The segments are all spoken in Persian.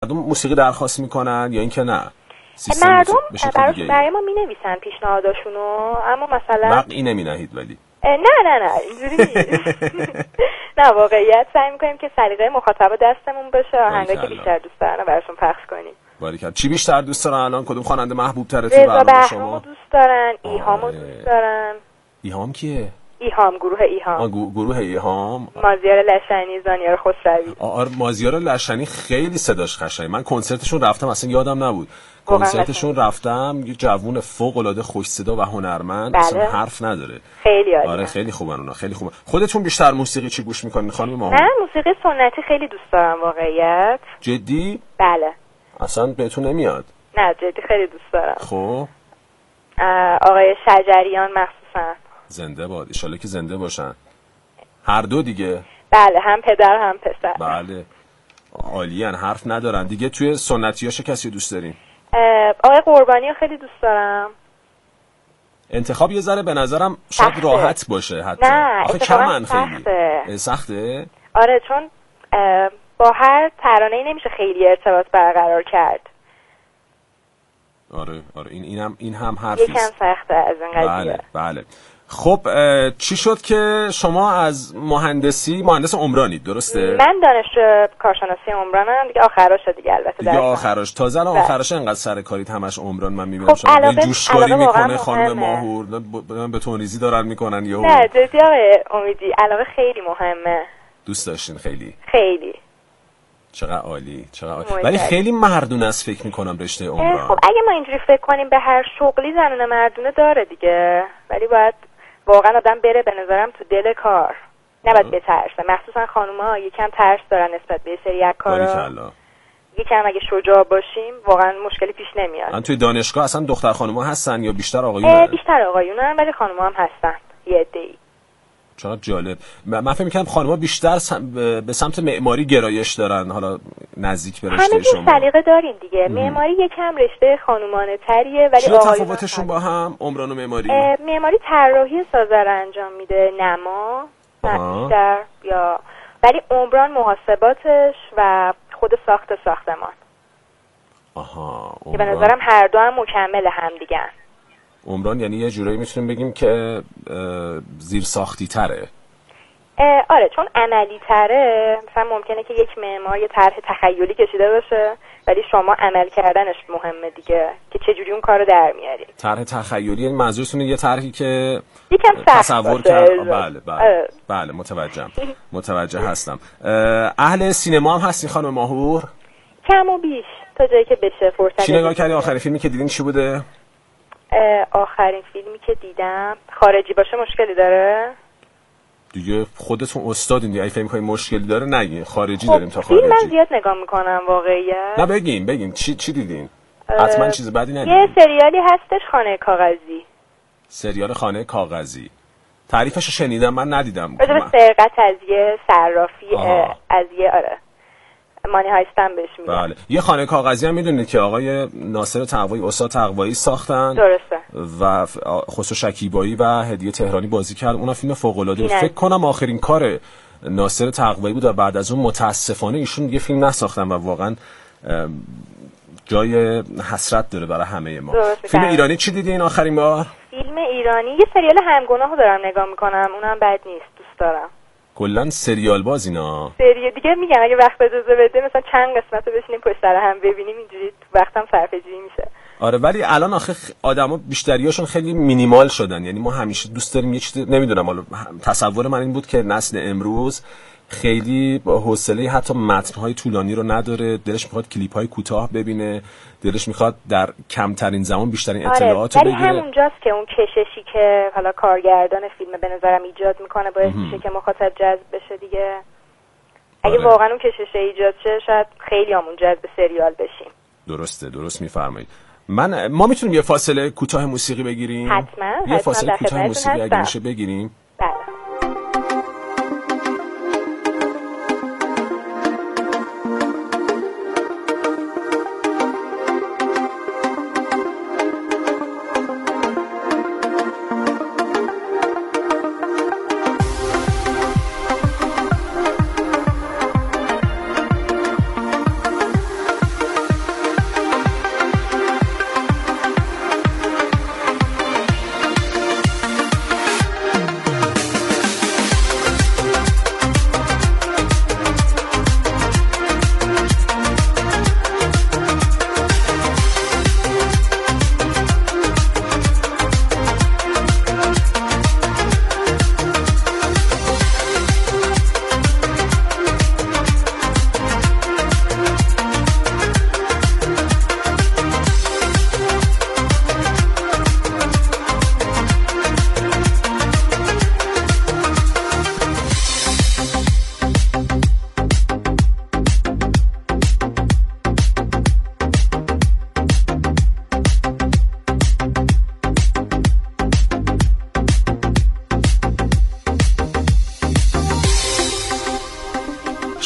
موسیقی درخواست میکنن یا اینکه نه؟ مردم برای ما مینویسن پیشنهاداشونو، اما مثلا وقعی نمینهید ولی نه اینجوری نیست. نه واقعیت سعی میکنیم که سلیقه مخاطب دستمون باشه، آهنگایی که بیشتر دوست دارن براشون پخش کنیم. باریکلا. چی بیشتر دوست دارن الان؟ کدوم خواننده محبوب تره تو برنامه شما؟ رضا بهرامو دوست دارن، ایهامو دوست دارن. ایهام کیه؟ ایهام، گروه ایهام. گروه ایهام. مازیار لشنی، زانیار خسروی. آره مازیار لشنی خیلی صداش قشنگه. من کنسرتشون رفتم، اصلا یادم نبود. کنسرتشون رفتم، یه جوون فوق العاده خوش صدا و هنرمند، اصلا حرف نداره. خیلی عالی. آره خیلی خوبن اونا، خیلی خوبه. خودتون بیشتر موسیقی چی گوش میکنین خانم ماهو؟ من موسیقی سنتی خیلی دوست دارم واقعیت. جدی؟ بله. اصلا بهتون نمیاد؟ نه جدی خیلی دوست دارم. خب آقای شجریان مخصوصا. زنده باد، ان شاءالله که زنده باشن هر دو دیگه. بله، هم پدر هم پسر. بله عالیان، حرف ندارن دیگه. توی سنتیاشو کسی دوست دارین؟ آقای قربانی رو خیلی دوست دارم. انتخاب یه ذره به نظرم شاید سخته. راحت باشه حتی. نه آخه کمن خیلی سخته. آره چون با هر ترانه‌ای نمیشه خیلی ارتباط برقرار کرد. آره این هم حرفیست. یکم سخته از این قضیه. بله. خب چی شد که شما از مهندس عمرانی درسته؟ من دانشجو کارشناسی عمرانم دیگه، آخراشه دیگه البته. دیگه آخراش تازه الان آخراش انقدر سر کاریت همش عمران. من میبینم خب شما جوشکاری میکنه خانم ماهور، به تونریزی دارن میکنن یهو. نه جدی آقای امیدی علاقه خیلی مهمه. دوست داشتین خیلی؟ خیلی. چقدر عالی. ولی خیلی مردونه است فکر میکنم رشته عمران. خب اگه ما اینجوری فکر کنیم به هر شغلی زنونه مردونه داره دیگه، ولی باید واقعا آدم بره به نظرم تو دل کار، نباید بترسه. مخصوصا خانوما یکم ترس دارن نسبت به سری از کارا. یکم اگه شجاع باشیم واقعا مشکلی پیش نمیاد. من توی دانشگاه اصلا دختر خانوما هستن یا بیشتر آقایون؟ بیشتر آقایونن ولی خانوما هم هستن یه عده‌ای. چقدر جالب. من فکر می‌کنم خانوما بیشتر به سمت معماری گرایش دارن، حالا نزدیک به رشته شما. همه سلیقه دارین دیگه. معماری یکم رشته خانومانه تریه ولی آقایون تفاوتشون با هم عمران و معماری؟ معماری طراحی سازه رو انجام میده، نما بیشتر، یا ولی عمران محاسباتش و خود ساختمان. که به نظرم هر دو هم مکمل هم دیگه. عمران یعنی یه جورایی میتونیم بگیم که زیر ساختی تره. آره چون عملی تره. مثلا ممکنه که یک معمار یه طرح تخیلی کشیده باشه ولی شما عمل کردنش مهمه دیگه، که چجوری اون کارو در میاری. طرح تخیلی یعنی منظورتونه یه طرحی که یکم تصور کرد. بله متوجه هستم. اهل سینما هم هستین خانم ماهور؟ کم و بیش تا جایی که بشه فرصت. چی نگاه کردی؟ آخرین فیلمی که دیدین چی بوده؟ آخرین فیلمی که دیدم خارجی باشه مشکلی داره؟ دیگه خودتون استادین دیگه، اگه فکر می‌کنید مشکلی داره نگین. خارجی داریم تا خارجی. فیلم من زیاد نگاه میکنم واقعیت. نه بگین چی دیدین؟ حتما چیز بدی ندیدین. یه سریالی هستش خانه کاغذی. سریال خانه کاغذی تعریفشو شنیدم، من ندیدم. راجع به سرقت از یه صرافی از یه مانی هایستن بهش میگن. بله. یه خانه کاغذی هم میدونید که آقای ناصر تقوایی، استاد تقوایی ساختن. درسته. و خسرو شکیبایی و هدیه تهرانی بازی کرد. اون فیلم فوق العاده. فکر کنم آخرین کار ناصر تقوایی بود و بعد از اون متاسفانه ایشون یه فیلم نساختن و واقعا جای حسرت داره برای همه ما. فیلم ایرانی چی دیدین آخرین بار؟ فیلم ایرانی یه سریال همگناهو دارم نگاه میکنم، اونم بد نیست، دوست دارم. کلا سریال باز اینا. سریال دیگه میگم اگه وقت اجازه بده مثلا چند قسمتو بشینیم پشت سر هم ببینیم، اینجوری وقتم صرفه‌جویی میشه. آره ولی الان آخه آدما بیشتریاشون خیلی مینیمال شدن. یعنی ما همیشه دوست داریم یه چیز، نمیدونم، حالا تصور من این بود که نسل امروز خیلی حوصله حتی متن‌های طولانی رو نداره، دلش میخواد کلیپ‌های کوتاه ببینه، دلش میخواد در کمترین زمان بیشترین اطلاعات رو بگیره. ولی همونجاست که اون کششی که حالا کارگردان فیلم به نظرم ایجاد میکنه باعث میشه که مخاطب جذب بشه دیگه. اگه واقعا اون کشش ایجاد شه شاید خیلی همون جذب سریال بشیم. درست میفرمایید. ما میتونیم یه فاصله کوتاه موسیقی بگیریم؟ حتما. یه فاصله کوتاه موسیقی اگه میشه بگیریم؟ بله.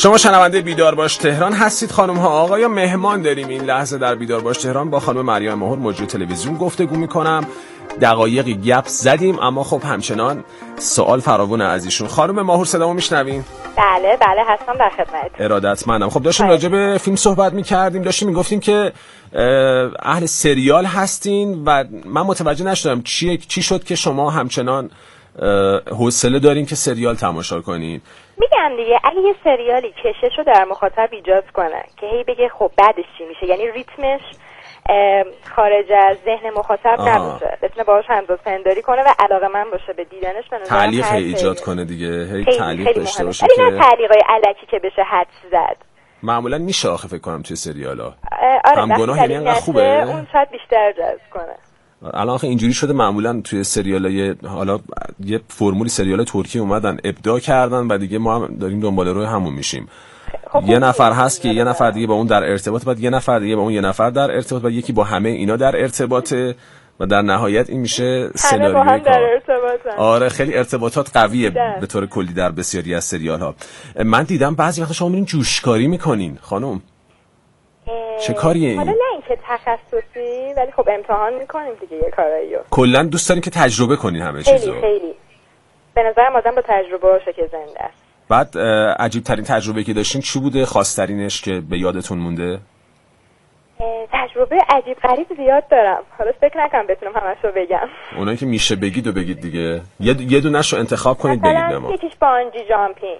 شما شنونده بیدار باش تهران هستید خانم ها آقایا. مهمان داریم این لحظه در بیدار باش تهران. با خانم مریم ماهور مجری تلویزیون گفتگو میکنم. دقایقی گپ زدیم اما خب همچنان سوال فراوونه از ایشون. خانم ماهور صدامو میشنوین؟ بله هستم در خدمت. ارادتمندم. خب داشتیم راجع به فیلم صحبت میکردیم، داشتیم میگفتیم که اهل سریال هستین و من متوجه نشدم چی شد که شما همچنان حوصله دارین که سریال تماشا کنین. میگم دیگه اگه یه سریالی کشش رو در مخاطب ایجاد کنه که هی بگه خب بعدش چی میشه، یعنی ریتمش خارج از ذهن مخاطب نباشه، بتونه باهاش همزادپنداری کنه و علاقه‌مند باشه به دیدنش، به نظر تعلیق ایجاد کنه دیگه، هی تعلیق داشته باشه که نه تعلیقای الکی که بشه حدس زد. معمولا میشه آخه فکر کنم توی سریالا. آره همگناه یعنی انقدر خوبه اون شاید بیشتر جذب کنه. الان آخه اینجوری شده معمولا توی سریالای حالا یه فرمولی سریال ترکی اومدن ابداع کردن و دیگه ما هم داریم دنبال روی همون میشیم. یه نفر هست که یه نفر دیگه با اون در ارتباط، بعد یه نفر دیگه با اون یه نفر در ارتباط، بعد یکی با همه اینا در ارتباطه و در نهایت این میشه سناریوی کار. آره خیلی ارتباطات قویه به طور کلی در بسیاری از سریال ها. من دیدم بعضی وقتا شما میرین جوشکاری میکنین خانم. چه کاریه این؟ حالا نه اینکه تخصصی ولی خب امتحان میکنیم دیگه یه کاراییو. کلا دوست دارین که تجربه کنین همه چیزو. خیلی به نظرم آدم با تجربه باشه که زنده است. بعد عجیب ترین تجربه که داشتین چی بوده؟ خاص‌ترینش که به یادتون مونده؟ تجربه عجیب غریب زیاد دارم. حالا فکر نکنم بتونم همشو بگم. اونایی که میشه بگید و بگید دیگه. یه دونه‌شو انتخاب کنید بگید به ما. یکیش بانجی جامپینگ.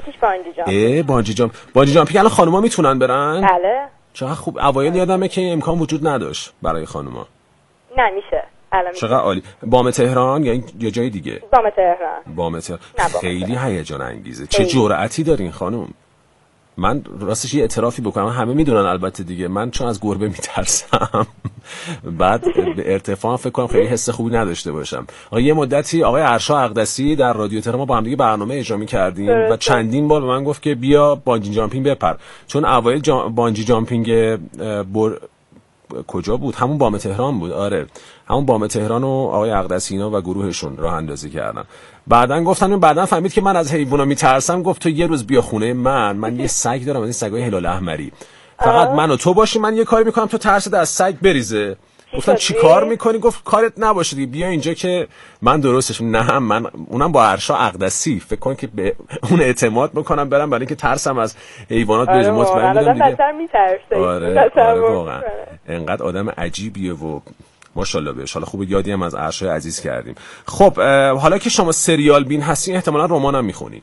بانجی جامپینگ الان خانوما میتونن برن؟ بله. چقدر خوب. اوایل یادمه که امکان وجود نداشت برای خانوما. نه میشه. چقدر عالی. بام تهران یا جای دیگه؟ بام تهران. خیلی هیجان انگیزه. چه جرأتی دارین خانم. من راستش یه اعترافی بکنم، همه میدونن البته دیگه، من چون از گربه میترسم بعد به ارتفاع فکر کنم خیلی حس خوبی نداشته باشم. یه مدتی آقای ارشا اقدسی در رادیو تهران ما با هم دیگه برنامه اجرا می‌کردیم و چندین بار به من گفت که بیا بانجی جامپینگ بپر، چون اوایل بانجی جامپینگ کجا بود؟ همون بام تهران بود. آره همون بام تهران و آقای اقدسینا و گروهشون راه اندازی کردن. بعدن فهمید که من از حیونا میترسم، گفت تو یه روز بیا خونه من یه سگ دارم، از این سگای هلال احمری، فقط من و تو باشی، من یه کاری میکنم تو ترست از سگ بریزه. گفتم چی کار میکنی؟ گفت کارت نباشه دیگه، بیا اینجا که من درستش. نه من اونم با ارشا اقدسی، فکر کن که به اون اعتماد بکنم برم برای اینکه ترسم از حیوانات بریزه. مطمئن بودم دیگه. آره واقعا انقدر آدم عجیبیه و ماشاءالله بهش. حالا خوبه یادی هم از ارشای عزیز کردیم. خب حالا که شما سریال بین هستین احتمالاً رمان هم میخونین.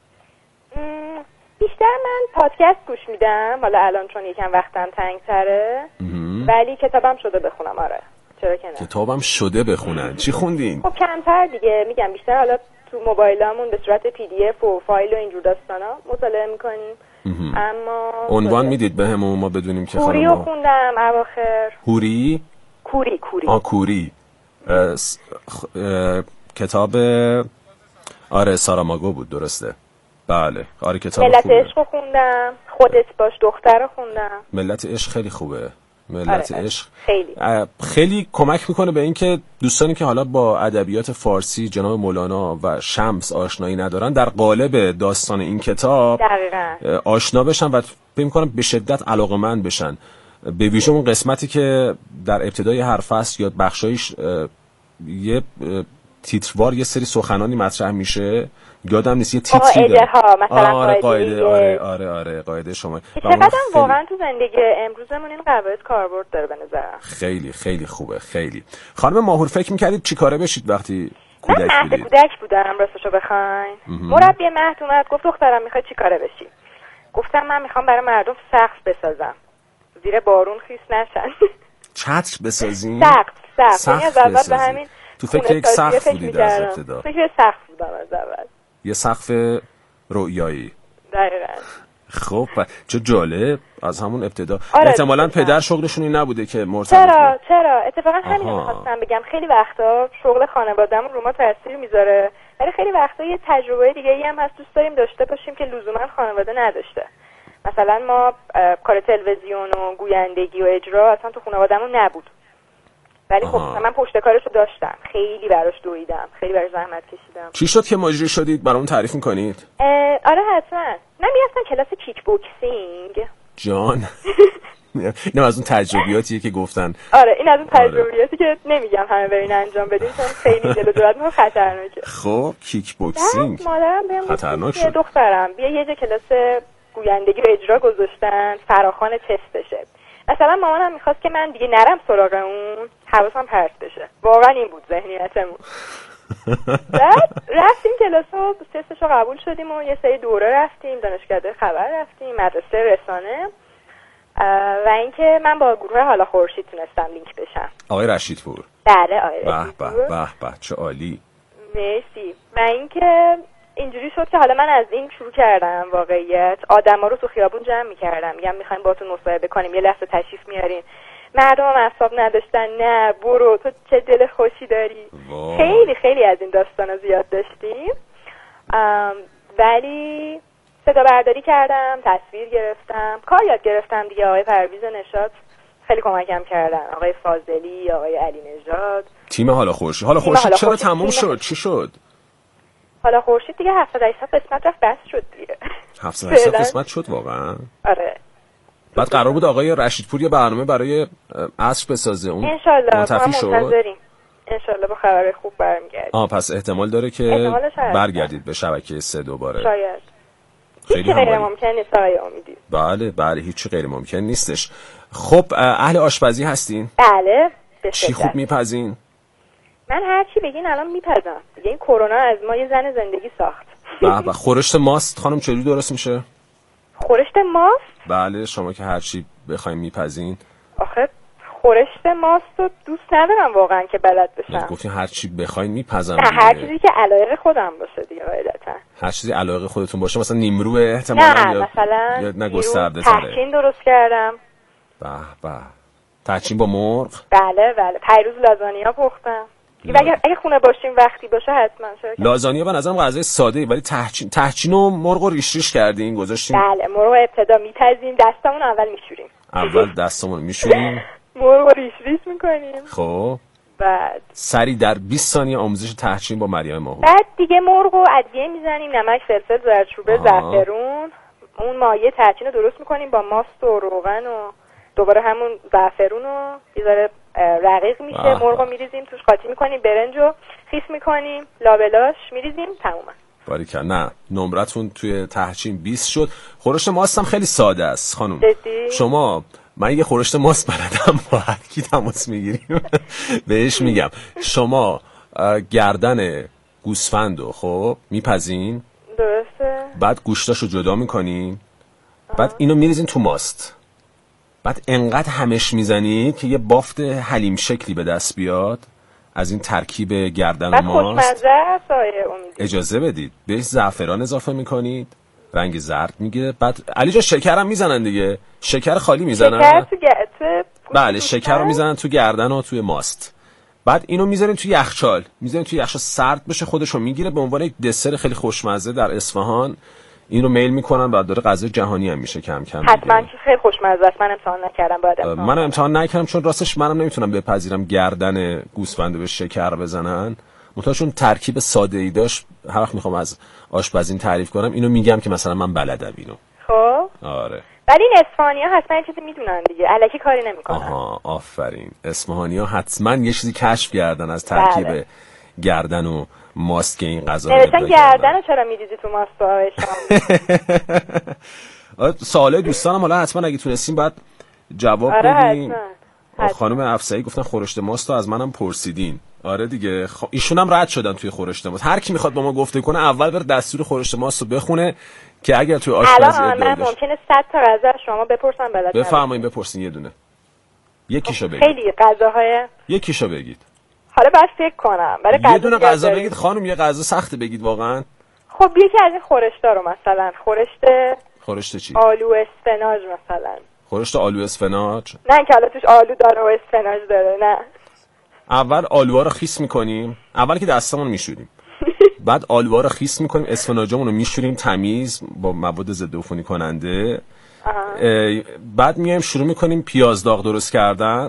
بیشتر من پادکست گوش میدم حالا الان چون یکم وقتم تنگ‌تره، ولی کتابم شده بخونم. آره چرا که نه. کتابم شده بخونن. چی خوندین؟ خب کمتر دیگه، میگم بیشتر حالا تو موبایلامون به صورت PDF و فایل و اینجور داستانا مطالعه میکنیم. اما عنوان میدید بهمون ما بدونیم که کوری رو خوندم اواخر. کوری کوری کتاب آره ساراماگو بود، درسته. بله آره کتاب ملت عشق خوندم، خودت باش دختر خوندم. ملت عشق خیلی خوبه. ملت عشق خیلی کمک میکنه به این که دوستانی که حالا با ادبیات فارسی جناب مولانا و شمس آشنایی ندارن در قالب داستان این کتاب آشنا بشن و فکر میکنم به شدت علاقه‌مند بشن. به ویژه اون قسمتی که در ابتدای هر فصل یا بخشایش یه تیتروار یه سری سخنانی مطرح میشه، یادم نیست یه تیتری داره. مثلا قاعده آره قاعده شما. چقدر واقعا تو زندگی امروزمون این قواعد کاربرد داره به نظرم. خیلی خیلی خوبه خیلی. خانم ماهور فکر می‌کردید چی کاره بشید وقتی کودک بودید؟ کودک بودم راستشو بخواین. مربی مهد اومد گفت دخترم میخوای چی کاره بشی؟ گفتم من میخوام برای مردم سقف بسازم، زیر بارون خیس نشن. چتر بسازین؟ سقف. یعنی از اول به همین تو فکر یک سقف بودید از ابتدا؟ فکر سقف بودم از اول. یه سقف رؤیایی. دقیقاً. خب چه جالب، از همون ابتدا. آره احتمالاً پدر شغلشون این نبوده که مرتبط. چرا اتفاقا همین رو می‌خواستم بگم. خیلی وقتا شغل خانواده‌مون رو ما تاثیر میذاره، ولی خیلی وقتا یه تجربه دیگه‌ای هم هست دوست داریم داشته باشیم که لزوما خانواده نداشته. مثلا ما کار تلویزیون و گویندگی و اجرا اصلا تو خانواده‌مون نبود. ولی خب من پشت کارشو داشتم، خیلی براش دویدم، خیلی براش زحمت کشیدم. چی شد که مجری شدید؟ برامون تعریف میکنید؟ آره حتما. من میرفتم کلاس کیک بوکسینگ. جان اینم از اون تجربیاتیه که گفتن. آره این از اون تجربیاتی که نمیگم همه برین انجام بدین چون خیلی دل و جرأت خطرناکه. خب کیک بوکسینگ مادرم بهم خطرناک شد. دخترم بیا یه جا کلاس گویندگی و اجرا گذاشتن، فراخوان تستشه. مثلا مامانم میخواست که من دیگه نرم سراغ اون، حواسم پرت بشه. واقعا این بود ذهنیتمون. بعد رفتیم کلاسو، تستشو قبول شدیم و یه سری دوره رفتیم، دانشکده خبر رفتیم، مدرسه رسانه و اینکه من با گروه حالا خورشید تونستم لینک بشم. آقای رشیدپور. بله آقای رشیدپور. به چه عالی. مرسی. و اینکه اینجوری شد که حالا من از این شروع کردم واقعیت آدما رو تو خیابون جمع می‌کردم، میگم می‌خوایم باهاتون مصاحبه کنیم، یه لحظه تشریف میارین. مردم هم اعصاب نداشتن، نه برو تو چه دل خوشی داری. خیلی خیلی از این داستانا زیاد داشتیم. ولی صدا برداری کردم، تصویر گرفتم، کار یاد گرفتم دیگه. آقای پرویز نشاط خیلی کمکم کردن، آقای فاضلی، آقای علی نژاد. تیم حالا خورشید چرا تموم شد؟ چی شد؟ حالا خورشید دیگه 70-80 قسمت رفت بس شد دیگه. 70-80 قسمت شد واقعا؟ آره. بعد قرار بود آقای رشیدپور یه برنامه برای عصر بسازه، اون منتفی شد. انشالله با خبر خوب برمیگردیم. پس احتمال داره که برگردید به شبکه 3 دوباره. شاید. هیچی غیر ممکن نیست آقای امیدی. بله هیچی غیر ممکن نیستش. خب اهل آشپزی هستین؟ بله. چی خوب میپزین؟ من هر چی بگین الان میپزم. دیگه این کرونا از ما یه زن زندگی ساخت. و خورشت ماست خانم چجوری درست میشه؟ خورشت ماست؟ بله شما که هر چی بخواید میپزین. آخه خورشت ماست رو دوست ندارم واقعا که بلد بشم. گفتین هر چی بخواید میپزم. نه هر چیزی که علایق خودم باشه دیگه قاعدتا. هر چیزی علایق خودتون باشه، مثلا نیمرو احتمالاً نه مثلا یا نگسترده تره. تحچین درست کردم. به تحچین با مرغ؟ بله پیروز لازانیا پختم. اگه خونه باشیم وقتی باشه حتما شرکت. لازانیا به نظرم غذای ساده ای، ولی تحچین و مرغ رو ریش کردین گذاشتین؟ بله مرغ ابتدا میپزیم، دستمون اول میشوریم. اول دستمون میشوریم، مرغ رو ریش میکنیم. خب بعد سری در 20 ثانیه آموزش تحچین با مریم ماهو. بعد دیگه مرغ رو ادویه میزنیم، نمک، فلفل، زردچوبه، زعفرون. اون مایه تحچین رو درست میکنیم با ماست و روغن و دوباره همون زعفرون رو یه ذره رقیق میشه. مرغ رو میریزیم توش، قاطی میکنیم، برنج رو خیس میکنیم، لابلاش میریزیم، تمومه. باریکلا. نه نمرتون توی تحچین 20 شد. خورشت ماست هم خیلی ساده است خانم. شما من یه خورشت ماست بلدم، با هر کی تماس میگیریم بهش میگم شما گردن گوسفندو خب میپزین، درسته، بعد گوشتاشو جدا میکنین، بعد اینو میریزین تو ماست، بعد انقدر همش میزنید که یه بافت حلیم شکلی به دست بیاد از این ترکیب گردن و ماست. اجازه بدید بهش زعفران اضافه میکنید، رنگ زرد میگیره. بعد علی جان شکرم میزنن دیگه، شکر خالی میزنن. شکر تو گرده. بله شکر رو میزنن تو گردن و توی ماست. بعد اینو میذاریم توی یخچال، سرد بشه، خودشو میگیره به عنوان یک دسر خیلی خوشمزه در اصفهان. این رو میل میکنن، بعد داره غذای جهانی هم میشه کم کم. حتما خیلی خوشمزه است. من امتحان نکردم، باید امتحان نکردم چون راستش منم نمیتونم بپذیرم گردن گوسفند به شکر بزنن. متأسفانه ترکیب ساده ای داشت. هر وقت میخوام از آشپزی تعریف کنم اینو میگم که مثلا من بلدم اینو. خب آره ولی این اصفهانی‌ها حتما یه چیزی میدونن دیگه، الکی کاری نمیکنن. آها آفرین. اصفهانی‌ها حتما یه چیزی کشف کردن از ترکیب گردن و ماست که این غذا رو نوشتن گردن رو چرا می‌ریزی تو ماست و شام. سوالای دوستانم حالا حتما اگه تونستین بعد جواب بدین. خانم افسری گفتن خورشت ماست رو از منم پرسیدین. آره دیگه ایشون هم رد شدن توی خورشت ماست. هر کی میخواد با ما گفته کنه اول بره دستور خورشت ماست رو بخونه که اگر توی آشپزی الان من ممکنه 100 تا غذا شما بپرسم بلد نباشم. بفرمایید بپرسین یه دونه. یکیشو بگید. خیلی غذاهای یکیشو بگید. حالا باید فکر کنم. برای یه دونه غذا بگید خانم، یه غذا سخت بگید واقعا. خب یکی از این خورشتا رو مثلا خورشت چی؟ آلو اسفناج مثلا. خورشت آلو اسفناج؟ نه که حالا توش آلو داره و اسفناج داره، نه. اول آلوها رو خیس میکنیم، اول که دستمون میشوریم. بعد آلوها رو خیس میکنیم، اسفناجمون رو میشوریم تمیز با مواد ضد عفونی کننده. بعد میایم شروع میکنیم پیاز داغ درست کردن.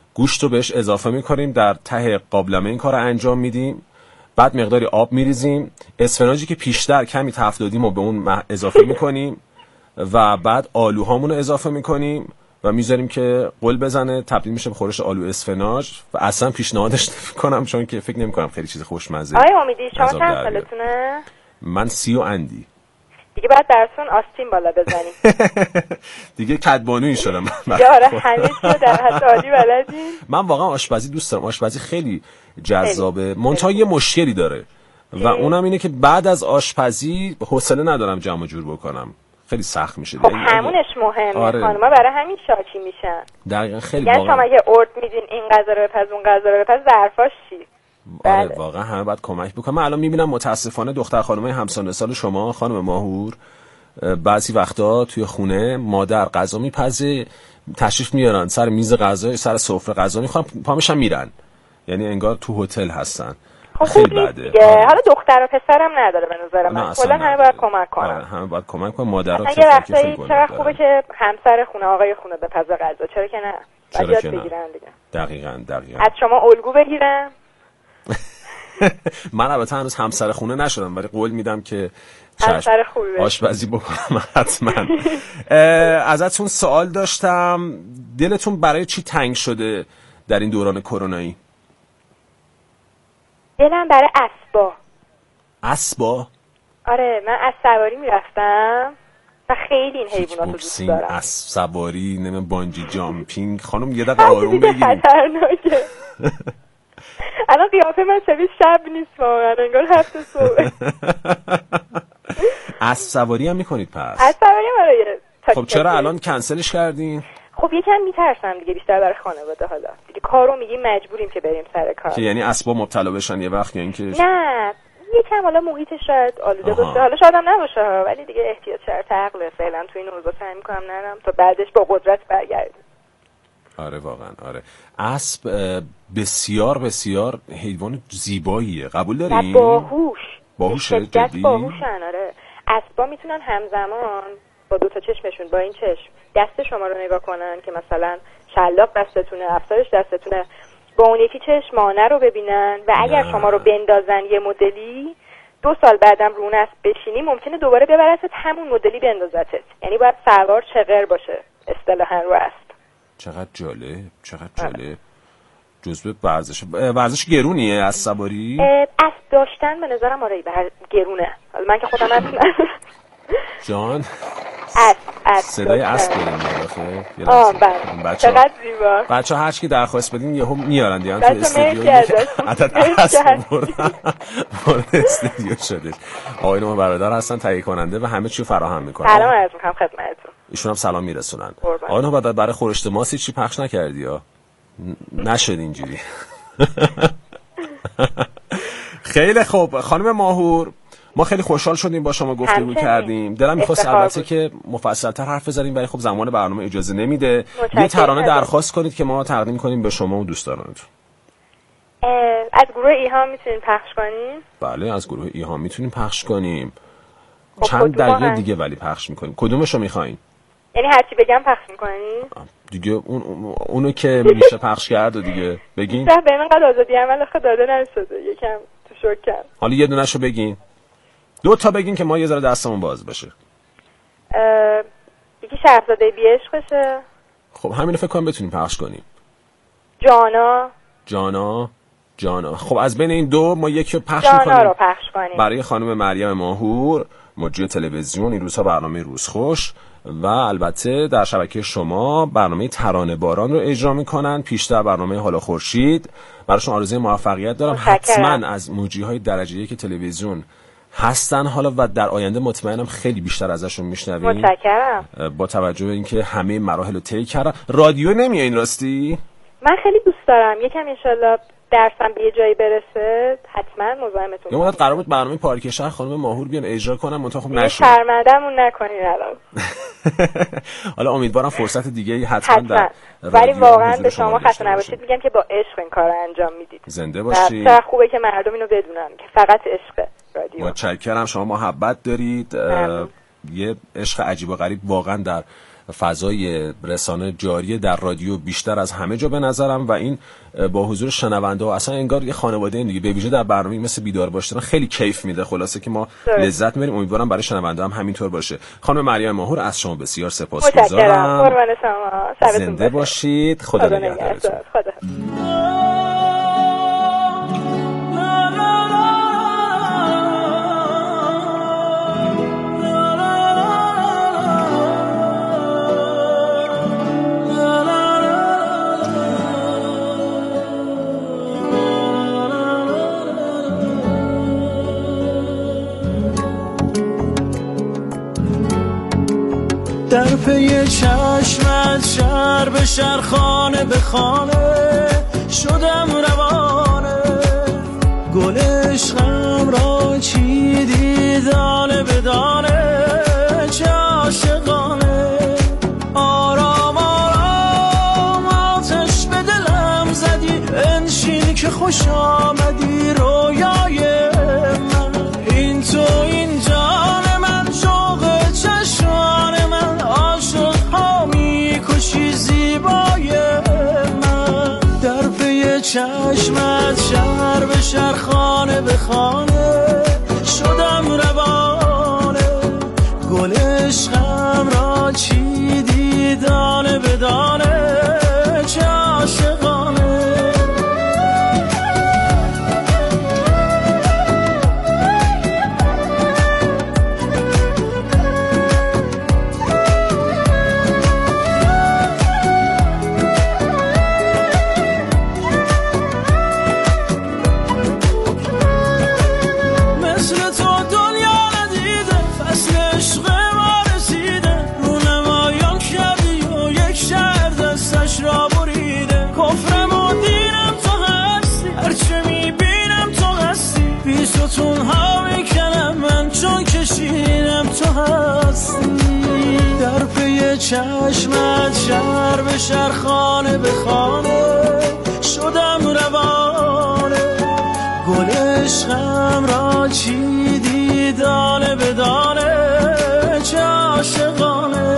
گوشت رو بهش اضافه میکنیم، در ته قابلمه این کار رو انجام میدیم. بعد مقداری آب میریزیم، اسفناجی که پیشتر کمی تفت دادیم و به اون اضافه میکنیم و بعد آلوهامون رو اضافه میکنیم و میذاریم که قل بزنه، تبدیل میشه به خورش آلو اسفناج. و اصلا پیشنهادش نمیکنم چون که فکر نمیکنم خیلی چیز خوشمزه. آقای امیدی شما چند سالتونه؟ من 30 و اندی. دیگه بعد درستون آستین بالا بزنیم. دیگه کدبانویی شدم. آره همه چیو در حد عالی بلدین. من واقعا آشپزی دوست دارم. آشپزی خیلی جذابه. منتها یه مشکلی داره و اونم اینه که بعد از آشپزی حوصله ندارم جمع جور بکنم. خیلی سخت میشه. خب همونش مهمه. آره. خانوما برای همین شاکی میشن. دقیقاً خیلی واقعا. یعنی شما اگه ارد میدین این غذا رو بپز اون غذا رو بپز ظرفاش چی؟ آره واقعا همه باید کمک بکنم. من الان میبینم متاسفانه دختر خانمای همسن سال شما خانم ماهور بعضی وقتا توی خونه مادر غذا میپزه، تشریف میارن سر میز غذا، سر سفره غذا میخورن، پامشن میرن. یعنی انگار تو هتل هستن. خب خیلی بده. حالا دختر و پسرم نداره به نظر من. کلا همه باید کمک کنن. آره همه باید کمک کنن. مادرها که وقتایی چرا خوبه که همسر خونه آقای خونه بپزه غذا، چرا که نه؟ چرا که بگیرن دیگه. دقیقاً. از شما الگو بگیرن. من البته هنوز همسر خونه نشدم ولی قول میدم که همسر خوبی آشپزی بکنم حتما. ازتون سوال داشتم، دلتون برای چی تنگ شده در این دوران کرونایی؟ دلم برای اسبا. اسبا؟ آره من اسب سواری میرفتم و خیلی این حیوانات رو دوست دارم. اسب سواری، نمیدونم بانجی جامپینگ. خانم یه دقیقه آروم بگیرید. خطرناکه. الان قیافه من شبیه شب نیست واقعا، انگار هفته صبح. اسب سواری هم میکنید پس؟ اسب سواری برای خب چرا الان کنسلش کردین؟ خب یکم میترسم دیگه، بیشتر برای خانواده. حالا دیگه کارو میگیم مجبوریم که بریم سر کار. که یعنی اسبا مبتلا بشن یه وقت یا اینکه نه یکم حالا محیطش شاید آلوده باشه، حالا شاید هم نباشه ولی دیگه احتیاط شرط عقله. فعلا تو این اوضاع سعی میکنم نرم تا بعدش با قدرت برگردم. آره واقعا آره. اسب بسیار بسیار حیوان زیباییه، قبول داری؟ باهوشه جدی؟ باهوشن آره. اسبا میتونن همزمان با دو تا چشمشون با این چشم دست شما رو نگاه کنن که مثلا شلاق دستتونه، افسارش دستتونه، با اون یکی چشم مانع رو ببینن و اگر شما رو بندازن یه مدلی 2 سال بعدم رو اون اسب بشینی ممکنه دوباره ببرتت همون مدلی بندازتت. یعنی باید سوار چغر باشه اصطلاحاً رو اسب. چقدر جالب. جزء ورزش گرونیه از سواری؟ اسب داشتن به نظرم آره گرونه. من که خودم اسب جان اسب صدای اسب داریم بله چقدر زیبا. بچه‌ها هر کی درخواست بدین یهو میارن دیگه تو استودیو عدد اسب وارد استودیو شده. آقای ما برادر هستن تهیه کننده و همه چی فراهم میکنن. سلام عرض می‌کنم خدمتتون. ایشون هم سلام میرسونن. آقای ما برای خورشت ماسی چی پخش نکردی ها؟ نشد اینجوری. خیلی خوب خانم ماهور، ما خیلی خوشحال شدیم با شما گفتگو کردیم. دلم می‌خواست البته که مفصل‌تر حرف بزنیم ولی خب زمان برنامه اجازه نمیده. یه ترانه درخواست کنید که ما تقدیم کنیم به شما و دوستانتون. از گروه ایهام میتونین پخش کنین؟ بله از گروه ایهام میتونیم پخش کنیم. چند دقیقه دیگه ولی پخش میکنیم. کدومشو میخواین؟ یعنی هرچی بگم پخش میکنین؟ دیگه اونو که میشه پخش کرد و دیگه بگین. به من قد آزادی عمل آخه داده نشده، یکم تو شوکم. حالا یه دونهشو بگین. 2 تا بگین که ما یه ذره دستمون باز بشه. یکی شهرزاده بی عشقشه. خب همینو فکر کنم بتونیم پخش کنیم. جانا. خب از بین این 2 ما یکی رو پخش میکنیم. جانا رو پخش کنیم برای خانم مریم ماهور، مجری تلویزیون. این روزها برنامه روزخوش و البته در شبکه شما برنامه ترانه باران رو اجرا میکنن. پیشتر برنامه حالا خورشید. براشون آرزوی موفقیت دارم. حتما از مجری های درجه 1 تلویزیون هستن حالا و در آینده مطمئنم خیلی بیشتر ازشون میشنویم. متشکرم. با توجه به اینکه همه مراحل رو طی کردن. رادیو نمیای این راستی؟ من خیلی دوست دارم. یکم انشالله درسم به یه جایی برسه حتما مزاحمتون. یه مدت قرار بود برنامه پارک شهر خانم ماهور بیان اجرا کنن منتها خب نشد. شرمنده‌مون نکنین الان. حالا امیدوارم فرصت دیگه حتما در ولی واقعا به شما خسته نباشید میگم که با عشق این کارو انجام میدید. زنده باشید. چقدر خوبه که مردم اینو بدونن که فقط عشق رادیو. متشکرم. شما محبت دارید. یه عشق عجیب و غریب واقعا در فضای رسانه جاری در رادیو بیشتر از همه جا به نظرم و این با حضور شنونده ها اصلا انگار یه خانواده این دیگه، به ویژه در برنامه‌ای مثل بیدار باشتن خیلی کیف میده. خلاصه که ما لذت میبریم، امیدوارم برای شنونده هم همینطور باشه. خانم مریم ماهور از شما بسیار سپاسگزارم. قربان شما، زنده باشید. خدا نگهدارتون. در پی چشمت شهر به شهر، خانه به خانه شدم روانه، گل عشقم را چیدی دانه به دانه، چه عاشقانه. آرام آرام آتش به دلم زدی، انشین که خوش آمدی رویای من. این تو این جان من، شوق چشمان من، عاشق ها میکشی زیبای من. در پی چشمت شهر به شهر، خانه به خانه شدم روانه، گل عشقم را چیدی دانه به دانه، چه عاشقانه. در پی چشمت شهر به شهر، خانه به خانه شدم روانه، گل عشقم را چیدی دانه به دانه، چه عاشقانه.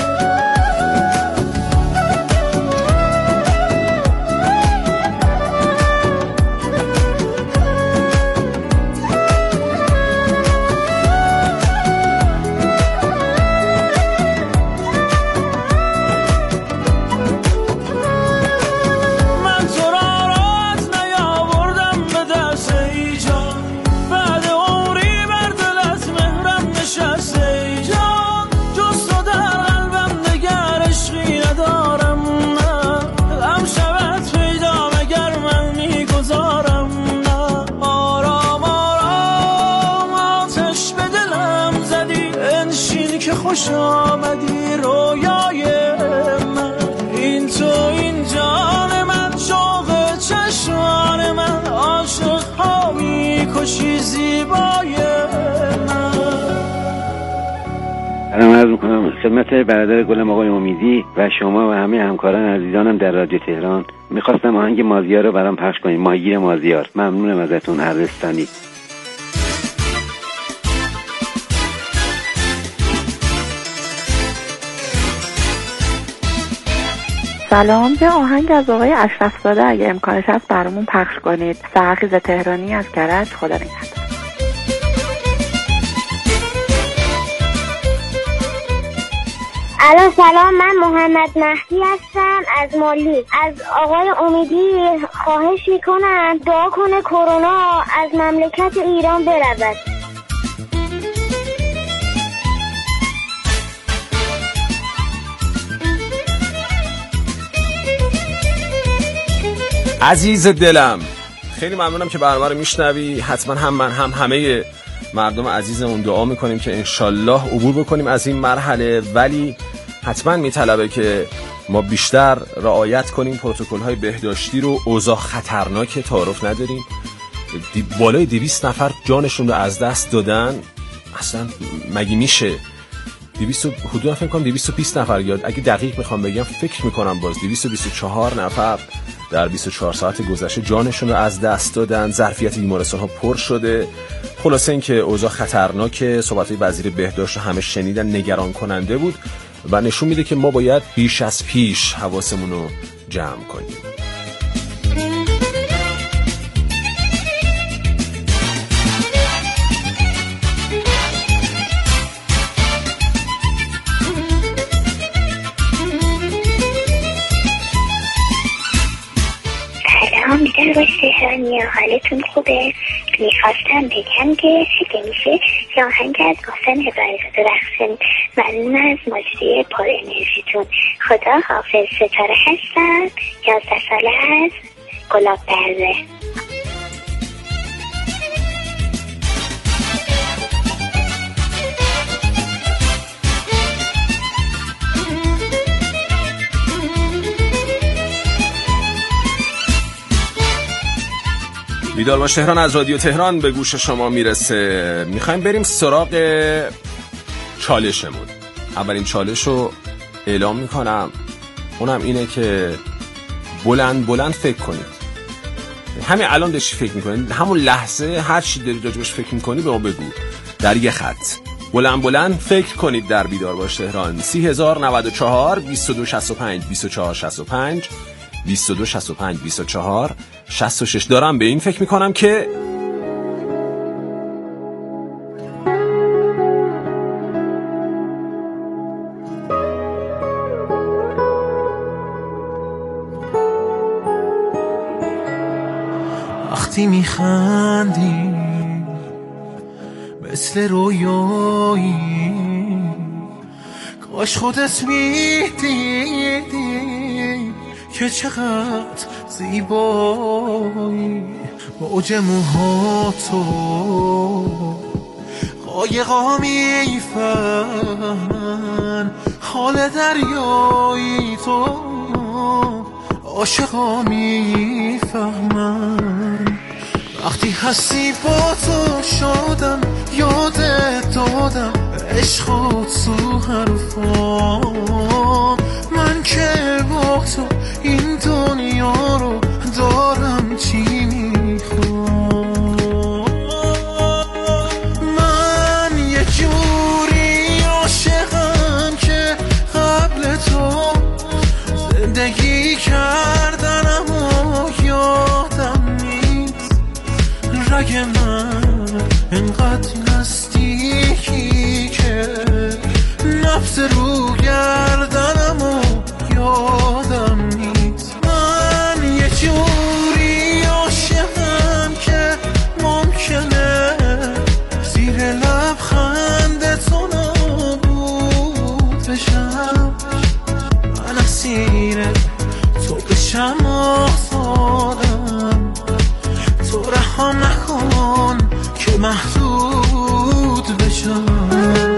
خوش آمدی رویای من. این تو این جان من، شوق چشمان من، عاشق ها میکشی زیبای من. سلام عرض میکنم خدمت برادر گلم آقای امیدی و شما و همه همکاران عزیزانم در رادیو تهران. میخواستم آهنگ مازیار رو برام پخش کنید، ماهیگیر مازیار. ممنونم ازتون. عرستانی. سلام، یه آهنگ از آقای اشرف زاده اگه امکانش هست برامون پخش کنید. سرخیز تهرانی از کرج. خدا نگهدار. الو سلام، من محمد مهدی هستم از مالی. از آقای امیدی خواهش میکنم دعا کنه کرونا از مملکت ایران برود. عزیز دلم، خیلی ممنونم که برنامه رو میشنوی. حتما هم من هم همه مردم عزیزمون دعا میکنیم که انشالله عبور بکنیم از این مرحله، ولی حتما میطلبه که ما بیشتر رعایت کنیم پروتکل‌های بهداشتی رو. اوضاع خطرناکه، تعارف نداریم. بالای 200 نفر جانشون رو از دست دادن. اصلا مگه میشه؟ 200 حدودا فکر کنم 220 نفر، یاد اگه دقیق میخوام بگم فکر میکنم باز 224 نفر در 24 ساعت گذشته جانشون رو از دست دادن. ظرفیت بیمارستان ها پر شده. خلاصه این که اوضاع خطرناکه. صحبت‌های وزیر بهداشت همه شنیدن، نگران کننده بود. و نشون میده که ما باید بیش از پیش حواسمون رو جمع کنیم. میدن باش تهرانی، حالتون خوبه؟ میخواستم بگم که اگه میشه یه آهنگ از محسن هدایت‌زاده بخشن. ممنون از موسیقی پر انرژیتون. خدا حافظ. ستاره هستم، 11 ساله هست، گلاب برزه. بیدار باش تهران از رادیو تهران به گوش شما میرسه. میخوایم بریم سراغ چالشمون. اولین چالش رو اعلام میکنم، اونم اینه که بلند بلند فکر کنید. همین الان داشتی فکر میکنید، همون لحظه هر چی داری راجبش فکر میکنی به ما بگو در یه خط. بلند بلند فکر کنید در بیدار باش تهران. 3094 2265 2465 2265 24 66. دارم به این فکر میکنم که وقتی میخندی مثل رویایی، کاش خودت میدیدی که چقدر زیبایی. موج موهاتو قایقا میفهمن، حال دریایی تو عاشقا میفهمن. وقتی هستی با تو شدم، یادت دادم عشق و تو حرفام. من که با تو این دنیا رو دارم چی میخوام. من یه جوری عاشقم که قبل تو زندگی کردنم و یادم نیست. رگ من انقدر نزدیکی که نفس رو گردنم و یادم نیست. من یه جوری عاشقم که ممکنه زیر لبخند تو نابود بشم. من اسیر تو بشم آزادم، تو رهام نکن که محدود بشم.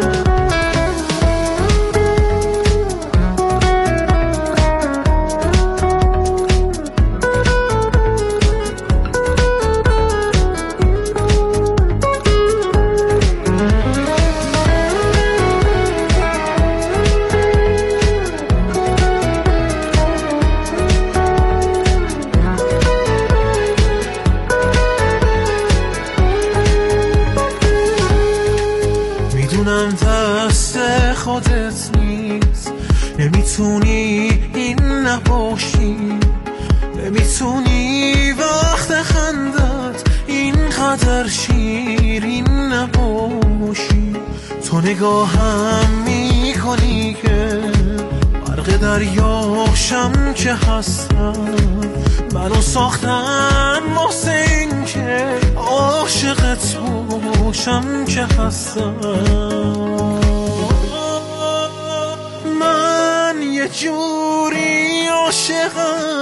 دست خودت نیست، نمیتونی این نباشی، نمیتونی وقت خندت اینقدر شیرین نباشی. تو نگاهم میکنی که غرق دریاشم که هستم. منو ساختن واسه این که عاشقت باشم که هستم. من یه جوری عاشقم